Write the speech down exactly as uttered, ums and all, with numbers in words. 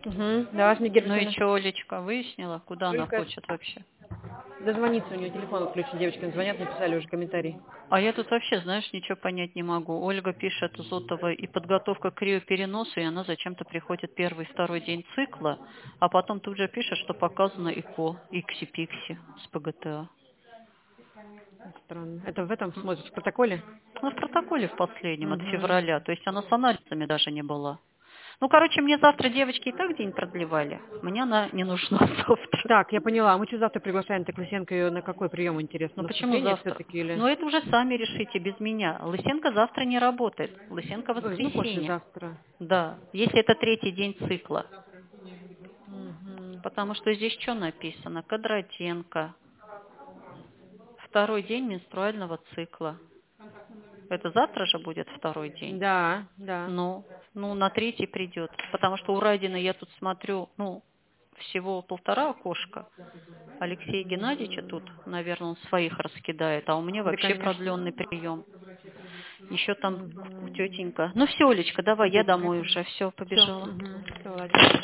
Угу. Да, Ну и Снегиркина. что, Олечка, выяснила, куда она Только хочет вообще? дозвониться, у нее телефон включен, девочкам звонят, написали уже комментарий. А я тут вообще, знаешь, ничего понять не могу. Ольга пишет Зотова и подготовка к криопереносу, и она зачем-то приходит первый, второй день цикла, а потом тут же пишет, что показано ИКО, Икси-Пикси с ПГТА. Странно. Это в этом смотришь в протоколе? Ну, в протоколе в последнем от Угу. февраля, то есть она с анализами даже не была. Ну, короче, мне завтра девочки и так день продлевали. Мне она не нужна завтра. Так, я поняла. Мы что завтра приглашаем так Лысенко ее на какой прием, интересно? Ну, На почему вступление завтра? все-таки или? Ну, это уже сами решите без меня. Лысенко завтра не работает. Лысенко в Ой, ну, воскресенье. послезавтра. Да, если это третий день цикла. Угу. Потому что здесь что написано? Кондратенко. Второй день менструального цикла. Это завтра же будет второй день? Да, да. Ну, ну, на третий придет. Потому что у Радина я тут смотрю, ну, всего полтора окошка. Алексея Геннадьевича тут, наверное, он своих раскидает, а у меня Да, вообще конечно. продленный прием. Еще там Угу. тетенька. Ну все, Олечка, давай, я Тетенька домой это. уже. Все, Все. побежала. Угу. Все, ладно.